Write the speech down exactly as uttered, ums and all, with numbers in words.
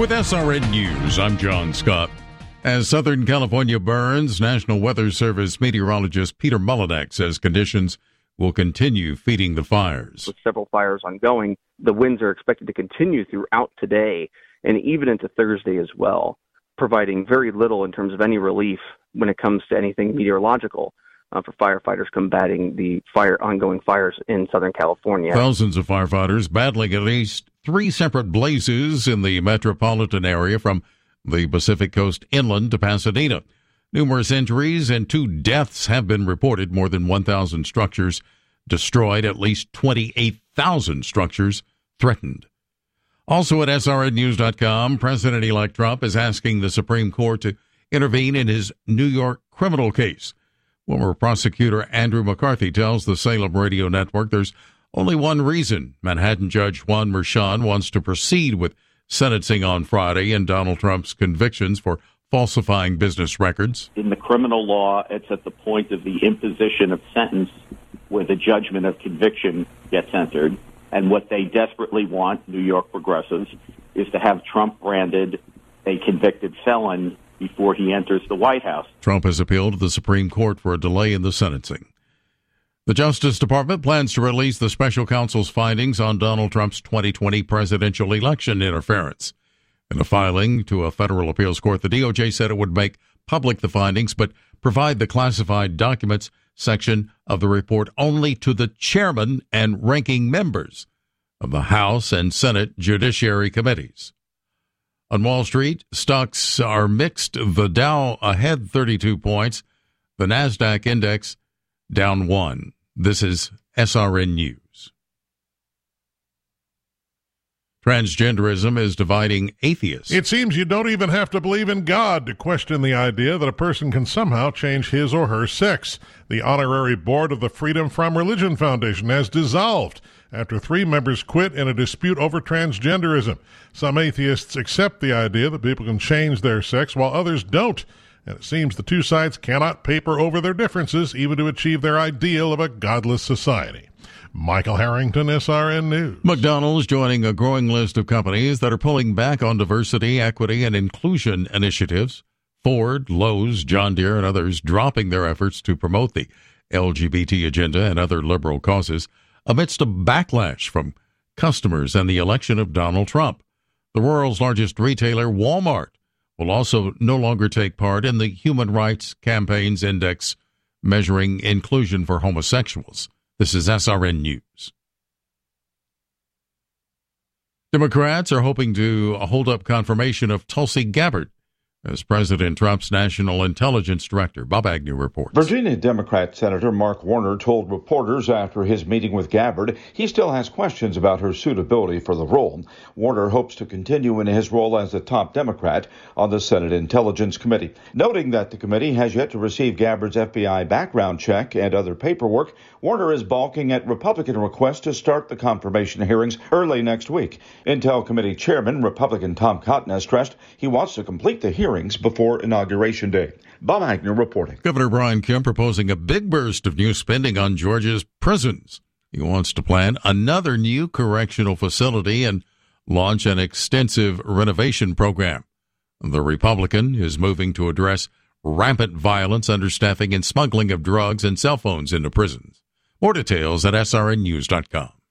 With S R N News, I'm John Scott. As Southern California burns, National Weather Service meteorologist Peter Mullinax says conditions will continue feeding the fires. With several fires ongoing, the winds are expected to continue throughout today and even into Thursday as well, providing very little in terms of any relief when it comes to anything meteorological uh, for firefighters combating the fire ongoing fires in Southern California. Thousands of firefighters battling at least three separate blazes in the metropolitan area from the Pacific Coast inland to Pasadena. Numerous injuries and two deaths have been reported. More than one thousand structures destroyed, at least twenty-eight thousand structures threatened. Also at S R N news dot com, President-elect Trump is asking the Supreme Court to intervene in his New York criminal case. Former prosecutor Andrew McCarthy tells the Salem Radio Network there's only one reason Manhattan Judge Juan Merchan wants to proceed with sentencing on Friday in Donald Trump's convictions for falsifying business records. In the criminal law, it's at the point of the imposition of sentence where the judgment of conviction gets entered. And what they desperately want, New York progressives, is to have Trump branded a convicted felon before he enters the White House. Trump has appealed to the Supreme Court for a delay in the sentencing. The Justice Department plans to release the special counsel's findings on Donald Trump's twenty twenty presidential election interference. In a filing to a federal appeals court, the D O J said it would make public the findings, but provide the classified documents section of the report only to the chairman and ranking members of the House and Senate Judiciary Committees. On Wall Street, stocks are mixed. The Dow ahead thirty-two points. The NASDAQ index down one. This is S R N News. Transgenderism is dividing atheists. It seems you don't even have to believe in God to question the idea that a person can somehow change his or her sex. The honorary board of the Freedom From Religion Foundation has dissolved after three members quit in a dispute over transgenderism. Some atheists accept the idea that people can change their sex, while others don't. And it seems the two sides cannot paper over their differences, even to achieve their ideal of a godless society. Michael Harrington, S R N News. McDonald's joining a growing list of companies that are pulling back on diversity, equity, and inclusion initiatives. Ford, Lowe's, John Deere, and others dropping their efforts to promote the L G B T agenda and other liberal causes amidst a backlash from customers and the election of Donald Trump. The world's largest retailer, Walmart, will also no longer take part in the Human Rights Campaign's index measuring inclusion for homosexuals. This is S R N News. Democrats are hoping to hold up confirmation of Tulsi Gabbard as President Trump's National Intelligence Director. Bob Agnew reports. Virginia Democrat Senator Mark Warner told reporters after his meeting with Gabbard he still has questions about her suitability for the role. Warner hopes to continue in his role as the top Democrat on the Senate Intelligence Committee. Noting that the committee has yet to receive Gabbard's F B I background check and other paperwork, Warner is balking at Republican requests to start the confirmation hearings early next week. Intel Committee Chairman Republican Tom Cotton has stressed he wants to complete the hearing before Inauguration Day. Bob Agnew reporting. Governor Brian Kemp proposing a big burst of new spending on Georgia's prisons. He wants to plan another new correctional facility and launch an extensive renovation program. The Republican is moving to address rampant violence, understaffing, and smuggling of drugs and cell phones into prisons. More details at S R N news dot com.